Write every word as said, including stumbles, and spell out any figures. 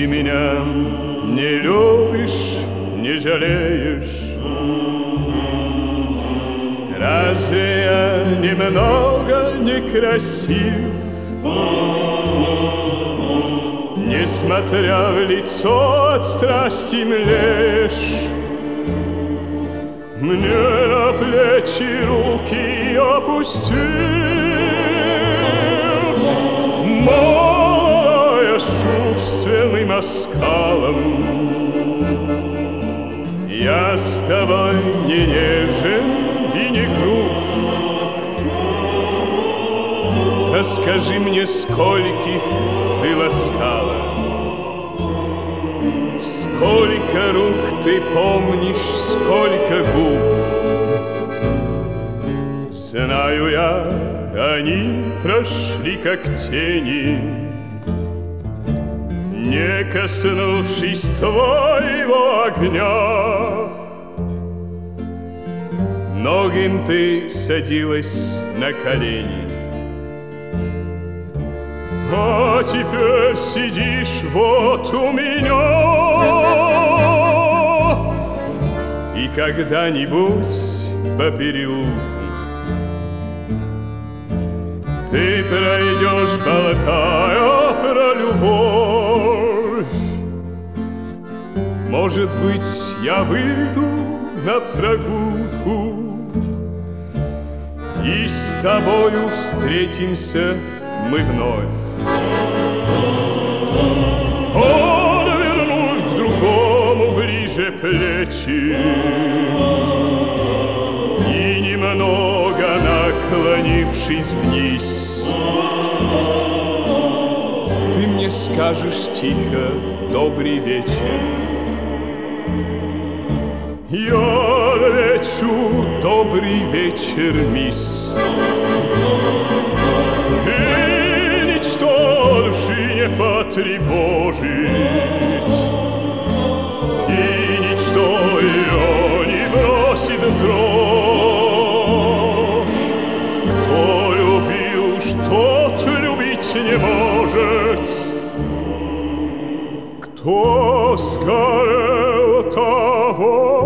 Ты меня не любишь, не жалеешь. Разве я немного некрасив? Несмотря в лицо от страсти млеешь, мне на плечи руки опустил. Молодая с чувственным оскалом, я с тобой не нежен и не груб. Расскажи мне, скольких ты ласкала, сколько рук ты помнишь, сколько губ. Знаю я, они прошли как тени, не коснувшись твоего огня. Многим ты садилась на колени, а теперь сидишь вот у меня. И когда-нибудь по переулку ты пройдешь, болтая про любовь. Может быть, я выйду на прогулку и с тобою встретимся мы вновь. Он вернул к другому ближе плечи и, немного наклонившись вниз, ты мне скажешь тихо: добрый вечер. Я отвечу: добрый вечер, мисс. И ничто души не потревожит, и ничто ее не бросит в дрожь. Кто любил, что-то любить не может, кто сгорел, того